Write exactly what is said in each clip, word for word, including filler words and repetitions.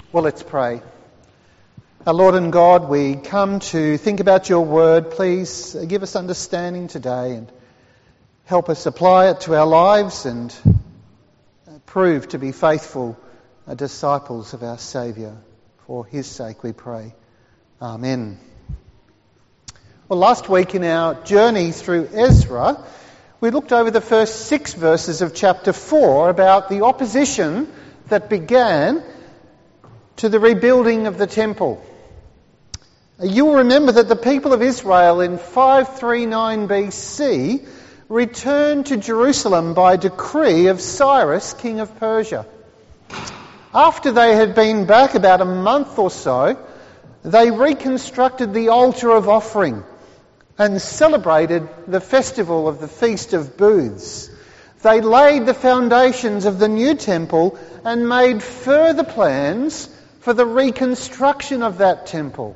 Well, let's pray. Our Lord and God, we come to think about your word. Please give us understanding today and help us apply it to our lives and prove to be faithful disciples of our Saviour. For his sake we pray. Amen. Well, last week in our journey through Ezra, we looked over the first six verses of chapter four about the opposition that began to the rebuilding of the temple. You will remember that the people of Israel in five thirty-nine B C returned to Jerusalem by decree of Cyrus, king of Persia. After they had been back about a month or so, they reconstructed the altar of offering and celebrated the festival of the Feast of Booths. They laid the foundations of the new temple and made further plans for the reconstruction of that temple.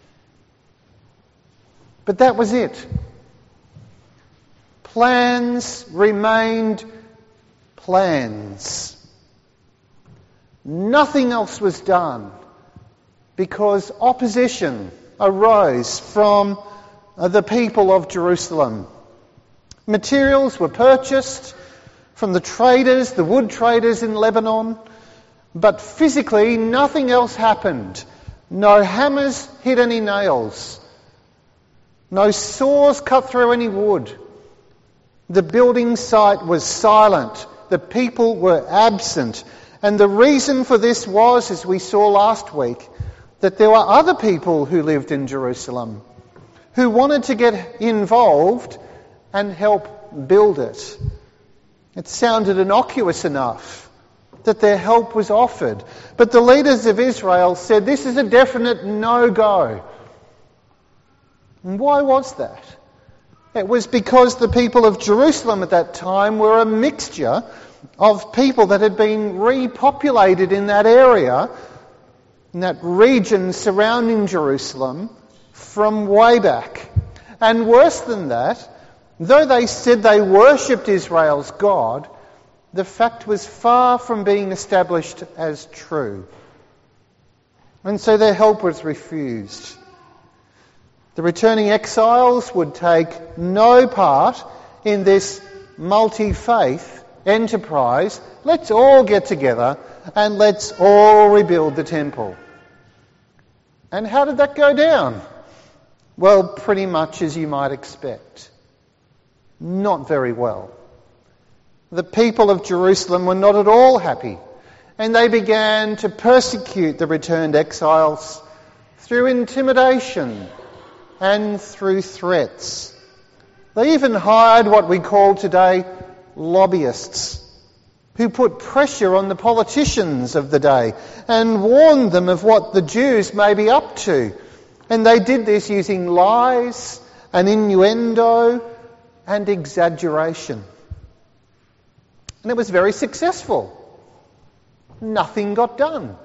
But that was it. Plans remained plans. Nothing else was done because opposition arose from the people of Jerusalem. Materials were purchased from the traders, the wood traders in Lebanon, but physically nothing else happened. No hammers hit any nails. No saws cut through any wood. The building site was silent. The people were absent. And the reason for this was, as we saw last week, that there were other people who lived in Jerusalem who wanted to get involved and help build it. It sounded innocuous enough that their help was offered. But the leaders of Israel said this is a definite no-go. And why was that? It was because the people of Jerusalem at that time were a mixture of people that had been repopulated in that area, in that region surrounding Jerusalem, from way back. And worse than that, though they said they worshipped Israel's God, the fact was far from being established as true. And so their help was refused. The returning exiles would take no part in this multi-faith enterprise. Let's all get together and let's all rebuild the temple. And how did that go down? Well, pretty much as you might expect. Not very well. The people of Jerusalem were not at all happy, and they began to persecute the returned exiles through intimidation and through threats. They even hired what we call today lobbyists, who put pressure on the politicians of the day and warned them of what the Jews may be up to. And they did this using lies and innuendo and exaggeration. And it was very successful. Nothing got done.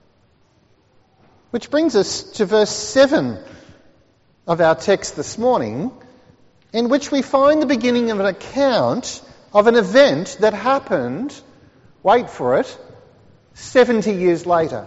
Which brings us to verse seven of our text this morning, in which we find the beginning of an account of an event that happened, wait for it, seventy years later.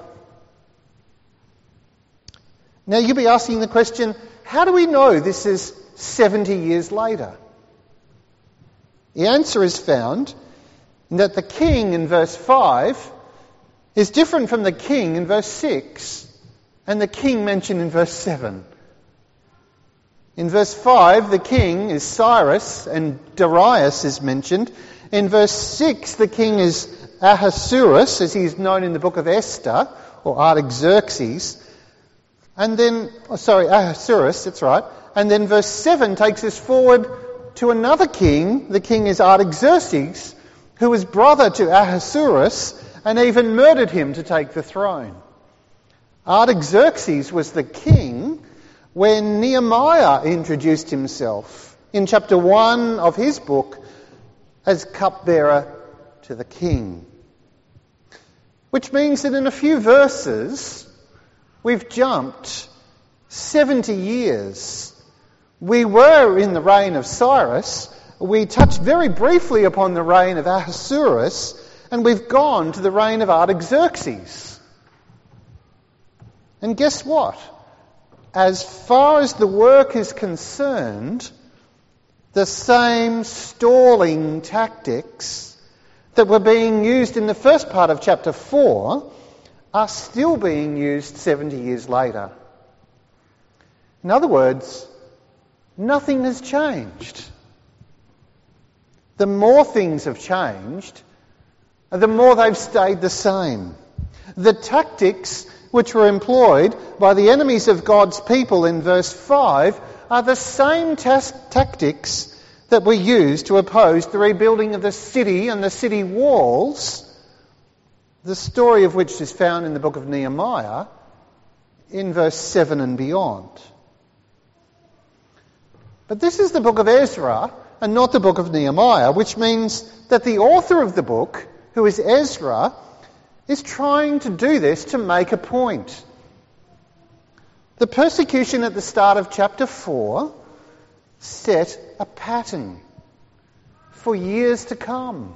Now you'll be asking the question, how do we know this is seventy years later? The answer is found in that the king in verse five is different from the king in verse six and the king mentioned in verse seven. In verse five, the king is Cyrus and Darius is mentioned. In verse six, the king is Ahasuerus, as he's known in the book of Esther, or Artaxerxes. And then, oh, sorry, Ahasuerus, that's right. And then verse seven takes us forward to another king. The king is Artaxerxes, who was brother to Ahasuerus and even murdered him to take the throne. Artaxerxes was the king when Nehemiah introduced himself in chapter one of his book as cupbearer to the king. Which means that in a few verses, we've jumped seventy years. We were in the reign of Cyrus. We touched very briefly upon the reign of Ahasuerus, and we've gone to the reign of Artaxerxes. And guess what? As far as the work is concerned, the same stalling tactics that were being used in the first part of chapter four are still being used seventy years later. In other words, nothing has changed. The more things have changed, the more they've stayed the same. The tactics which were employed by the enemies of God's people in verse five are the same tas- tactics that were used to oppose the rebuilding of the city and the city walls, the story of which is found in the book of Nehemiah in verse seven and beyond. But this is the book of Ezra and not the book of Nehemiah, which means that the author of the book, who is Ezra, is trying to do this to make a point. The persecution at the start of chapter four set a pattern for years to come.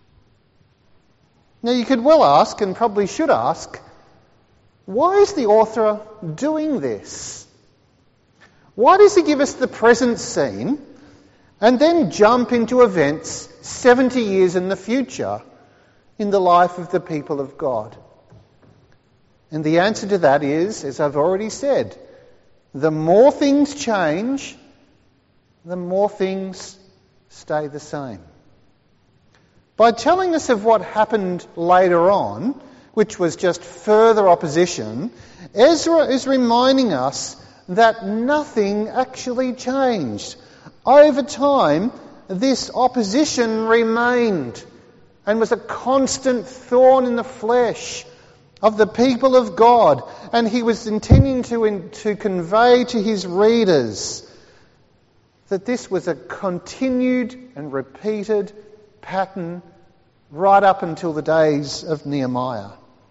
Now you could well ask, and probably should ask, why is the author doing this? Why does he give us the present scene and then jump into events seventy years in the future in the life of the people of God? And the answer to that is, as I've already said, the more things change, the more things stay the same. By telling us of what happened later on, which was just further opposition, Ezra is reminding us that nothing actually changed. Over time, this opposition remained and was a constant thorn in the flesh of the people of God. And he was intending to, in, to convey to his readers that this was a continued and repeated pattern right up until the days of Nehemiah.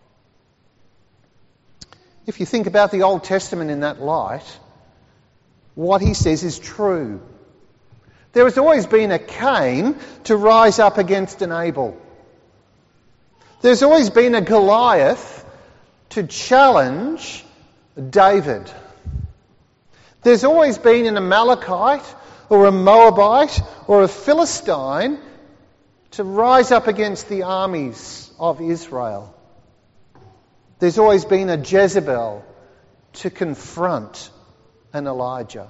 If you think about the Old Testament in that light, what he says is true. There has always been a Cain to rise up against an Abel. There's always been a Goliath to challenge David. There's always been an Amalekite or a Moabite or a Philistine to rise up against the armies of Israel. There's always been a Jezebel to confront an Elijah.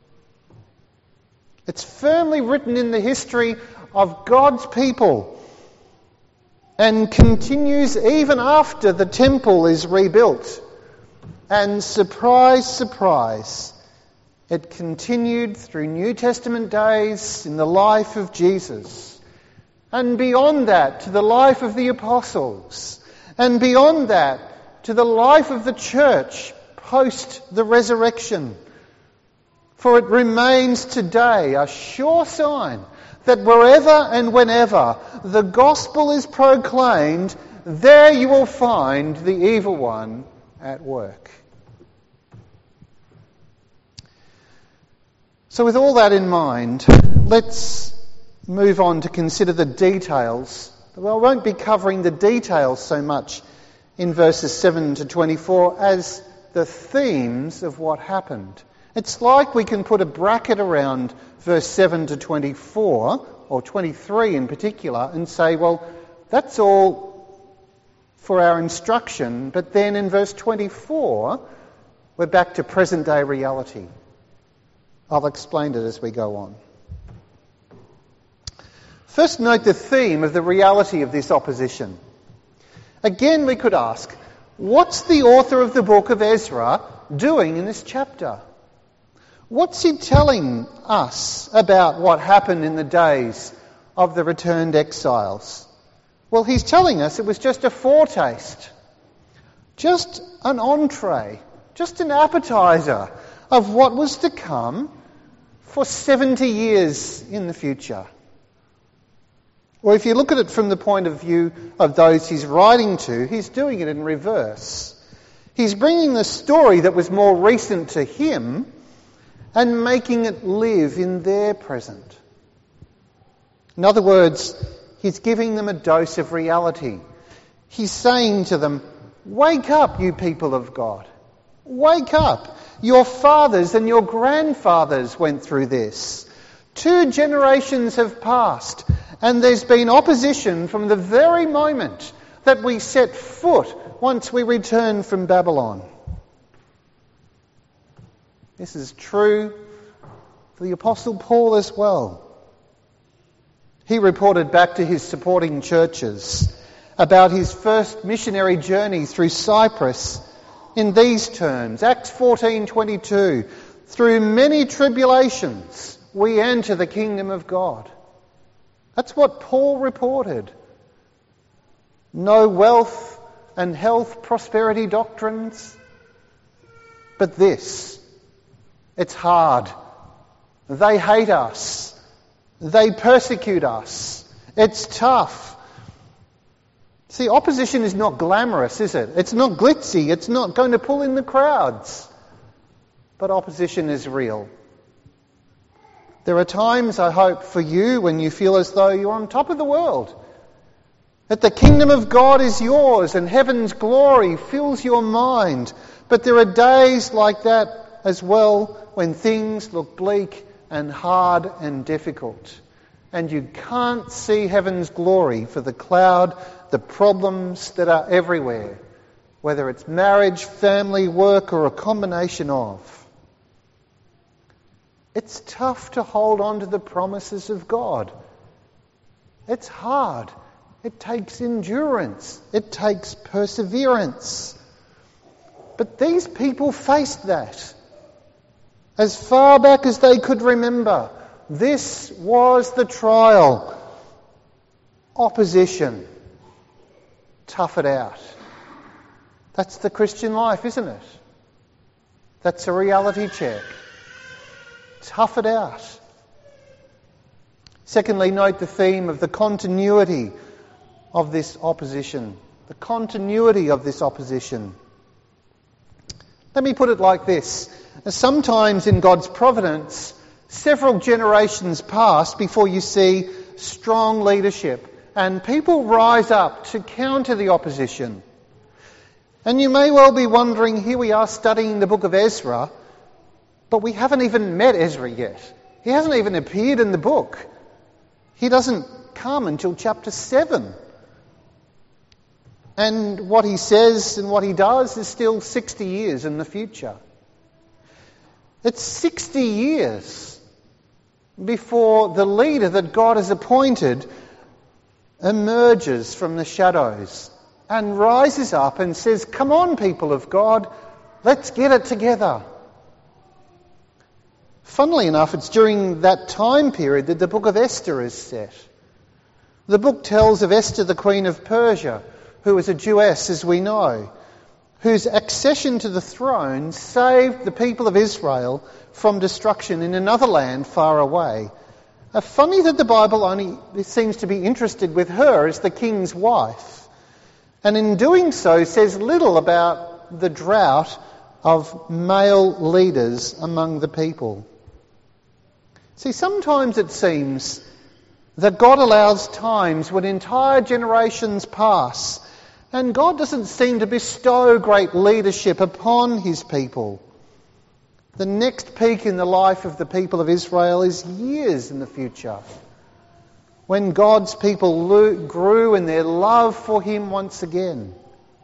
It's firmly written in the history of God's people and continues even after the temple is rebuilt. And surprise, surprise, it continued through New Testament days in the life of Jesus. And beyond that, to the life of the apostles. And beyond that, to the life of the church post the resurrection. For it remains today a sure sign that wherever and whenever the gospel is proclaimed, there you will find the evil one at work. So with all that in mind, let's move on to consider the details. Well, I won't be covering the details so much in verses seven to twenty-four as the themes of what happened. It's like we can put a bracket around verse seven to twenty-four, or twenty-three in particular, and say, well, that's all for our instruction, but then in verse twenty-four, we're back to present day reality. I'll explain it as we go on. First, note the theme of the reality of this opposition. Again, we could ask, what's the author of the book of Ezra doing in this chapter? What's he telling us about what happened in the days of the returned exiles? Well, he's telling us it was just a foretaste, just an entree, just an appetizer of what was to come for seventy years in the future. Or if you look at it from the point of view of those he's writing to, he's doing it in reverse. He's bringing the story that was more recent to him and making it live in their present. In other words, he's giving them a dose of reality. He's saying to them, wake up, you people of God. Wake up. Your fathers and your grandfathers went through this. Two generations have passed, and there's been opposition from the very moment that we set foot once we return from Babylon. This is true for the Apostle Paul as well. He reported back to his supporting churches about his first missionary journey through Cyprus in these terms. Acts fourteen twenty-two. Through many tribulations we enter the kingdom of God. That's what Paul reported. No wealth and health prosperity doctrines, but this. It's hard. They hate us. They persecute us. It's tough. See, opposition is not glamorous, is it? It's not glitzy. It's not going to pull in the crowds. But opposition is real. There are times, I hope, for you when you feel as though you're on top of the world. That the kingdom of God is yours and heaven's glory fills your mind. But there are days like that as well when things look bleak and hard and difficult. And you can't see heaven's glory for the cloud, the problems that are everywhere. Whether it's marriage, family, work, or a combination of. It's tough to hold on to the promises of God. It's hard. It takes endurance. It takes perseverance. But these people faced that. As far back as they could remember, this was the trial. Opposition. Tough it out. That's the Christian life, isn't it? That's a reality check. Tough it out. Secondly, note the theme of the continuity of this opposition. The continuity of this opposition. Let me put it like this. Sometimes in God's providence, several generations pass before you see strong leadership and people rise up to counter the opposition. And you may well be wondering, here we are studying the book of Ezra, but we haven't even met Ezra yet. He hasn't even appeared in the book. He doesn't come until chapter seven. And what he says and what he does is still sixty years in the future. It's sixty years before the leader that God has appointed emerges from the shadows and rises up and says, "Come on, people of God, let's get it together." Funnily enough, it's during that time period that the book of Esther is set. The book tells of Esther, the queen of Persia, who was a Jewess, as we know, whose accession to the throne saved the people of Israel from destruction in another land far away. Uh, funny that the Bible only seems to be interested with her as the king's wife, and in doing so says little about the drought of male leaders among the people. See, sometimes it seems that God allows times when entire generations pass and God doesn't seem to bestow great leadership upon his people. The next peak in the life of the people of Israel is years in the future, when God's people lo- grew in their love for him once again.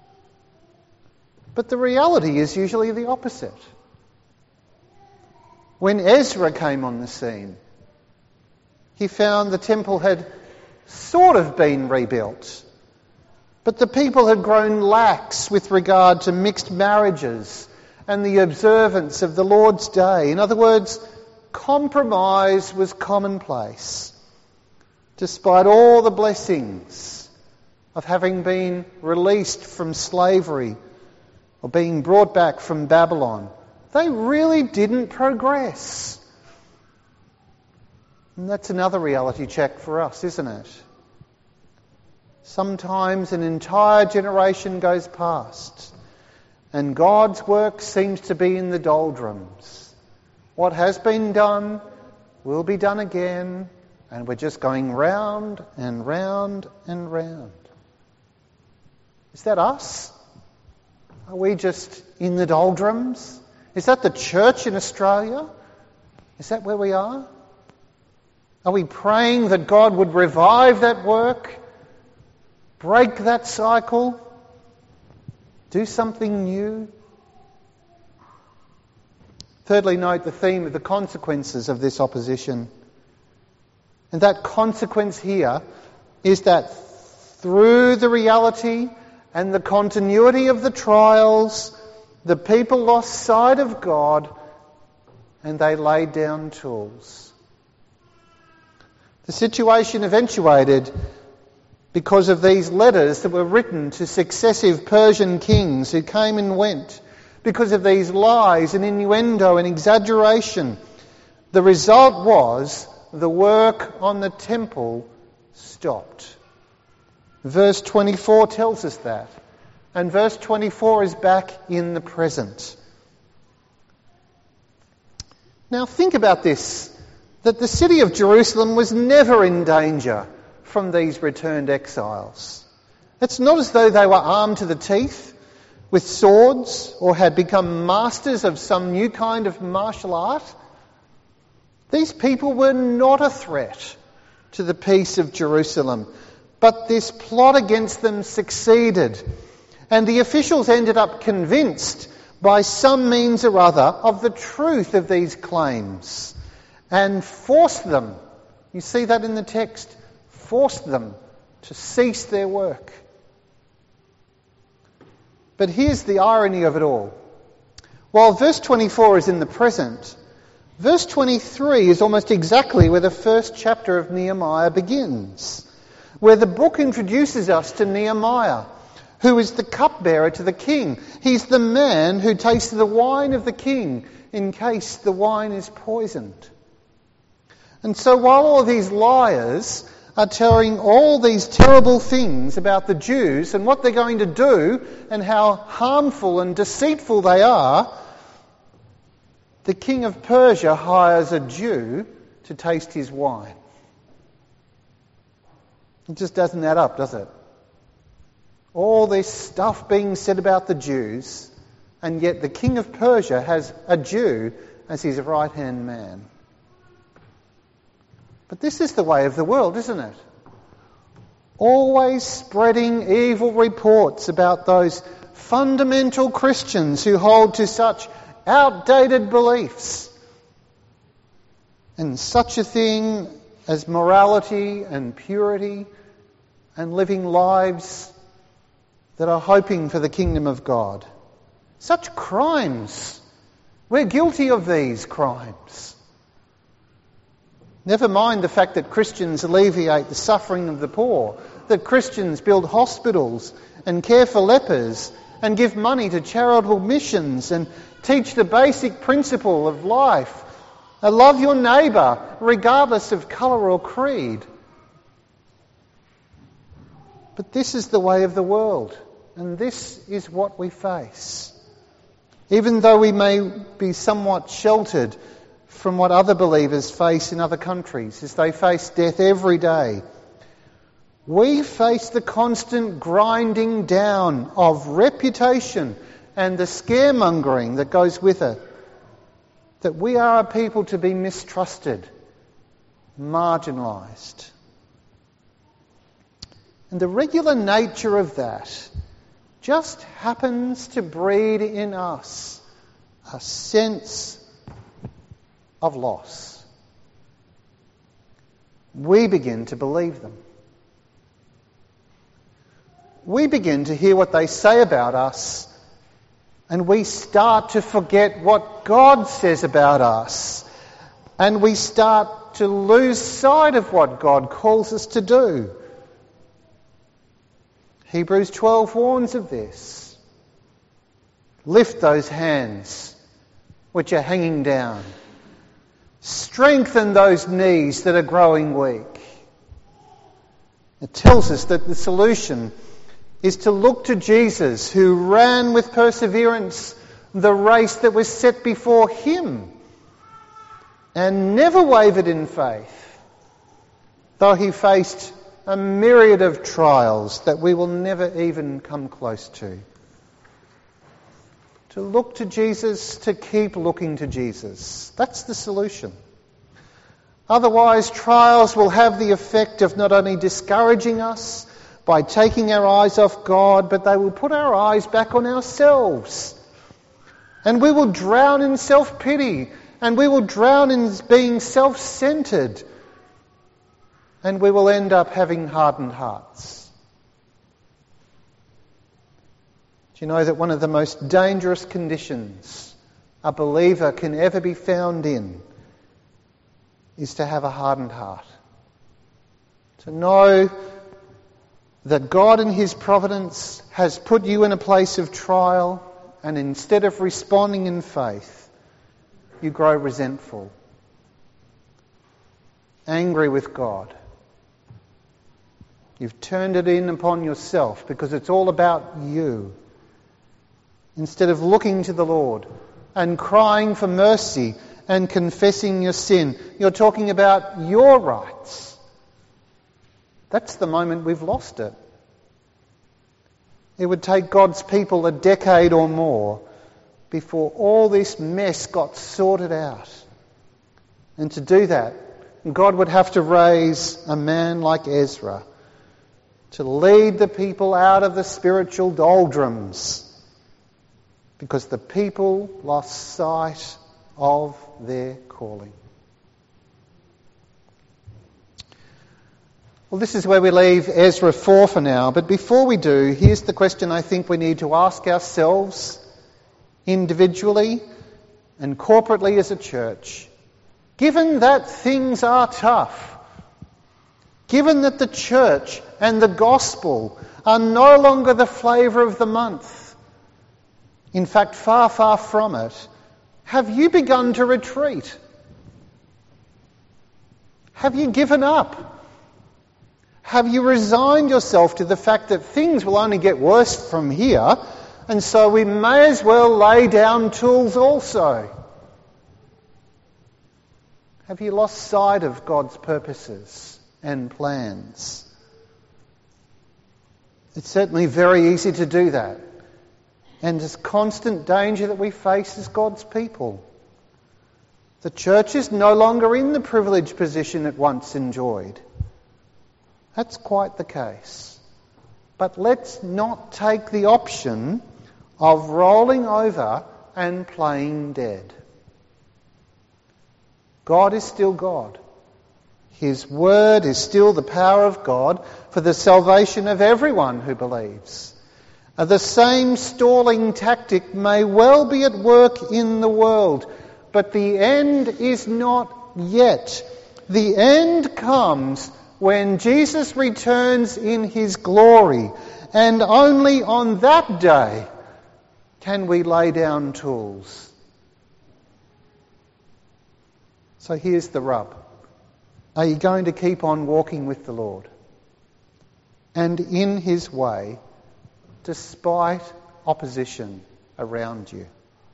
But the reality is usually the opposite. When Ezra came on the scene, he found the temple had sort of been rebuilt, but the people had grown lax with regard to mixed marriages and the observance of the Lord's Day. In other words, compromise was commonplace, despite all the blessings of having been released from slavery or being brought back from Babylon. They really didn't progress. And that's another reality check for us, isn't it? Sometimes an entire generation goes past and God's work seems to be in the doldrums. What has been done will be done again, and we're just going round and round and round. Is that us? Are we just in the doldrums? Is that the church in Australia? Is that where we are? Are we praying that God would revive that work, break that cycle, do something new? Thirdly, note the theme of the consequences of this opposition. And that consequence here is that through the reality and the continuity of the trials, the people lost sight of God and they laid down tools. The situation eventuated because of these letters that were written to successive Persian kings who came and went. Because of these lies and innuendo and exaggeration, the result was the work on the temple stopped. Verse twenty-four tells us that. And verse twenty-four is back in the present. Now think about this, that the city of Jerusalem was never in danger from these returned exiles. It's not as though they were armed to the teeth with swords or had become masters of some new kind of martial art. These people were not a threat to the peace of Jerusalem, but this plot against them succeeded, and the officials ended up convinced by some means or other of the truth of these claims and forced them, you see that in the text, forced them to cease their work. But here's the irony of it all. While verse twenty-four is in the present, verse twenty-three is almost exactly where the first chapter of Nehemiah begins, where the book introduces us to Nehemiah, who is the cupbearer to the king. He's the man who tastes the wine of the king in case the wine is poisoned. And so while all these liars are telling all these terrible things about the Jews and what they're going to do and how harmful and deceitful they are, the king of Persia hires a Jew to taste his wine. It just doesn't add up, does it? All this stuff being said about the Jews, and yet the king of Persia has a Jew as his right-hand man. But this is the way of the world, isn't it? Always spreading evil reports about those fundamental Christians who hold to such outdated beliefs and such a thing as morality and purity and living lives that are hoping for the kingdom of God. Such crimes. We're guilty of these crimes. Never mind the fact that Christians alleviate the suffering of the poor, that Christians build hospitals and care for lepers and give money to charitable missions and teach the basic principle of life. Love your neighbour regardless of colour or creed. But this is the way of the world, and this is what we face. Even though we may be somewhat sheltered from what other believers face in other countries as they face death every day, we face the constant grinding down of reputation and the scaremongering that goes with it. That we are a people to be mistrusted, marginalised. And the regular nature of that just happens to breed in us a sense of loss. We begin to believe them. We begin to hear what they say about us, and we start to forget what God says about us, and we start to lose sight of what God calls us to do. Hebrews twelve warns of this. Lift those hands which are hanging down. Strengthen those knees that are growing weak. It tells us that the solution is to look to Jesus, who ran with perseverance the race that was set before him and never wavered in faith, though he faced a myriad of trials that we will never even come close to. To look to Jesus, to keep looking to Jesus. That's the solution. Otherwise, trials will have the effect of not only discouraging us by taking our eyes off God, but they will put our eyes back on ourselves. And we will drown in self-pity, and we will drown in being self-centered, and we will end up having hardened hearts. Do you know that one of the most dangerous conditions a believer can ever be found in is to have a hardened heart? To know that God in His providence has put you in a place of trial, and instead of responding in faith, you grow resentful, angry with God. You've turned it in upon yourself because it's all about you. Instead of looking to the Lord and crying for mercy and confessing your sin, you're talking about your rights. That's the moment we've lost it. It would take God's people a decade or more before all this mess got sorted out. And to do that, God would have to raise a man like Ezra to lead the people out of the spiritual doldrums, because the people lost sight of their calling. Well, this is where we leave Ezra four for now. But before we do, here's the question I think we need to ask ourselves individually and corporately as a church. Given that things are tough, given that the church and the gospel are no longer the flavour of the month, in fact, far, far from it, have you begun to retreat? Have you given up? Have you resigned yourself to the fact that things will only get worse from here, and so we may as well lay down tools also? Have you lost sight of God's purposes and plans? It's certainly very easy to do that. And there's constant danger that we face as God's people. The church is no longer in the privileged position it once enjoyed. That's quite the case. But let's not take the option of rolling over and playing dead. God is still God. His word is still the power of God for the salvation of everyone who believes. The same stalling tactic may well be at work in the world, but the end is not yet. The end comes when Jesus returns in His glory, and only on that day can we lay down tools. So here's the rub. Are you going to keep on walking with the Lord and in His way, despite opposition around you?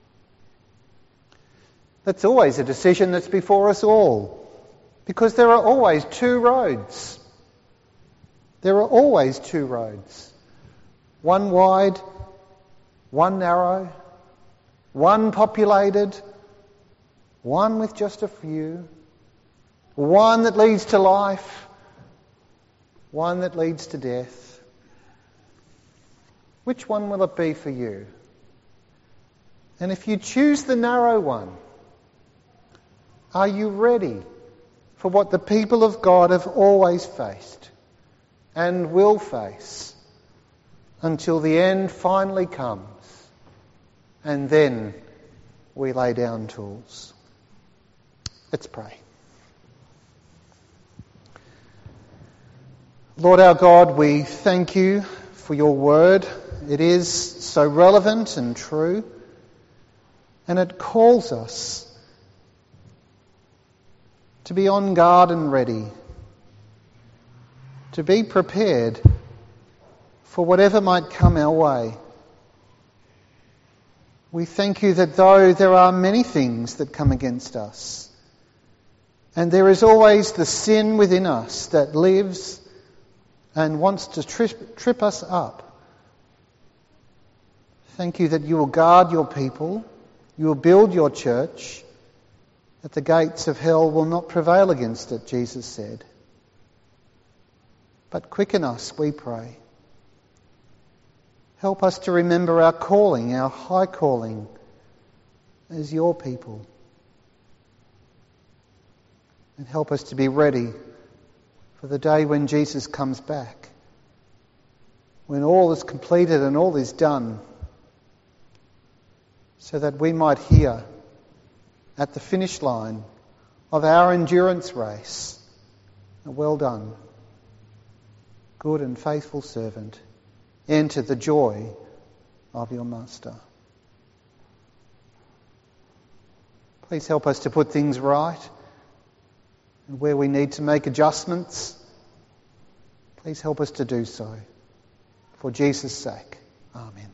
That's always a decision that's before us all, because there are always two roads. There are always two roads. One wide, one narrow, one populated, one with just a few, one that leads to life, one that leads to death. Which one will it be for you? And if you choose the narrow one, are you ready for what the people of God have always faced and will face until the end finally comes, and then we lay down tools? Let's pray. Lord our God, we thank you for your word. It is so relevant and true, and it calls us to be on guard and ready, to be prepared for whatever might come our way. We thank you that though there are many things that come against us, and there is always the sin within us that lives and wants to trip, trip us up, Thank you that you will guard your people, you will build your church, that the gates of hell will not prevail against it, Jesus said. But quicken us, we pray. Help us to remember our calling, our high calling as your people. And help us to be ready for the day when Jesus comes back, when all is completed and all is done, so that we might hear at the finish line of our endurance race, well done, good and faithful servant, enter the joy of your master. Please help us to put things right, and where we need to make adjustments, please help us to do so. For Jesus' sake, amen.